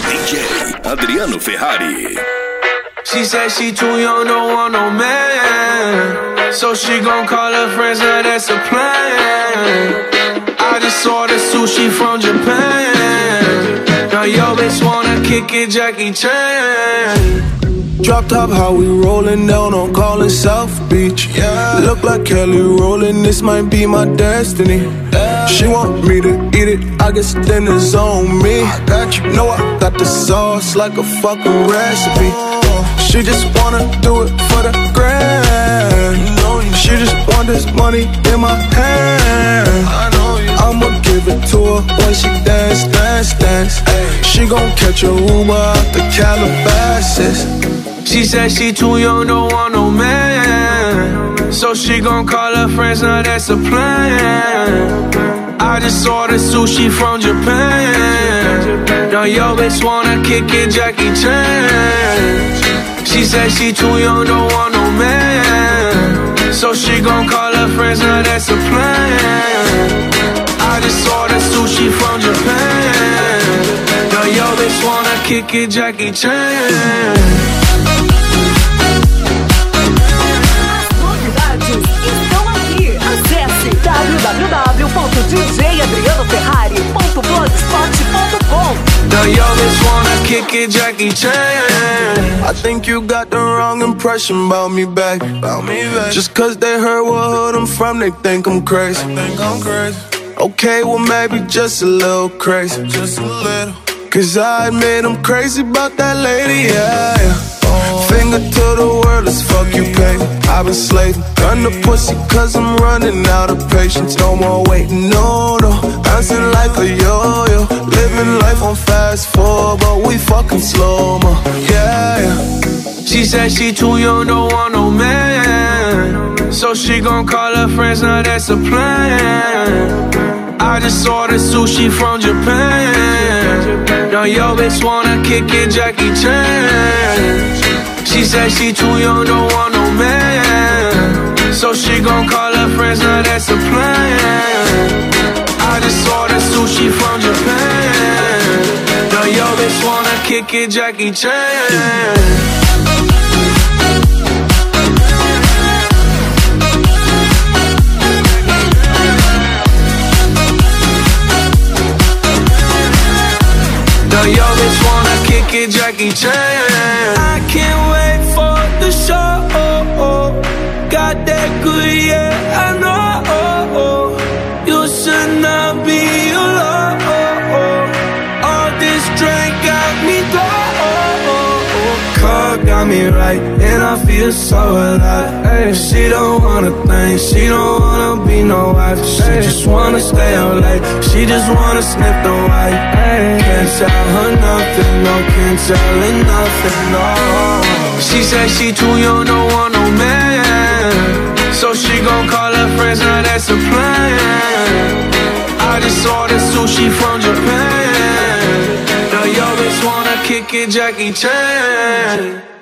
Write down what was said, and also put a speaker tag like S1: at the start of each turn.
S1: DJ Adriano Ferrari.
S2: She said she too young, don't want no man, so she gon' call her friends, now that's a plan. I just ordered sushi from Japan. Now yo bitch wanna kick it, Jackie Chan.
S3: Drop top, how we rollin' down on Collins South Beach. Yeah. Look like Kelly rollin', this might be my destiny. Yeah. She want me to eat it, I guess dinner's on me. I got you. Know I got the sauce like a fucking recipe. She just wanna do it for the grand. She just want this money in my hand. I'ma give it to her when she dance, dance, dance. She gon' catch a Uber out the Calabasas.
S2: She said she too young, don't want no man, so she gon' call her friends, now that's a plan. I just ordered sushi from Japan. Now yo bitch wanna kick it, Jackie Chan. She said she too young, don't want no man, so she gon' call her friends, now that's a plan. I just ordered sushi from Japan. Now yo bitch wanna kick it, Jackie Chan.
S4: www.djadrianoferrari.blogspot.com.
S2: Now yo bitch wanna kick it, Jackie Chan.
S3: I think you got the wrong impression about me back. Just cause they heard what hood I'm from, they think I'm crazy. Okay, well maybe just a little crazy. Cause I admit I'm crazy about that lady, yeah. Finger to the world, let's fuck you, baby. I've been slaving, gun the pussy cause I'm running out of patience. No more waiting, no, bouncing like a yo-yo. Living life on fast forward, but we fucking slow-mo, yeah.
S2: She said she too young, don't want no man, so she gon' call her friends, now that's a plan. I just ordered sushi from Japan. Now yo bitch wanna kick it, Jackie Chan. She said she too young, don't want no man, so she gon' call her friends, now that's a plan. I just ordered sushi from Japan. Now yo bitch wanna kick it, Jackie Chan. Now yo bitch wanna kick it, Jackie Chan.
S4: I can't wait for the show. Got that good, yeah, I know. You should not be alone. All this drink got me low. Car got me right, and I feel so alive. She don't wanna think, she don't wanna be no wife. She just wanna stay out late, she just wanna sniff the white. Can't tell her nothing, no, can't tell her nothing, no.
S2: She said she too young, don't want no man, so she gon' call her friends, now that's a plan. I just ordered sushi from Japan. Now yo bitch wanna kick it, Jackie Chan.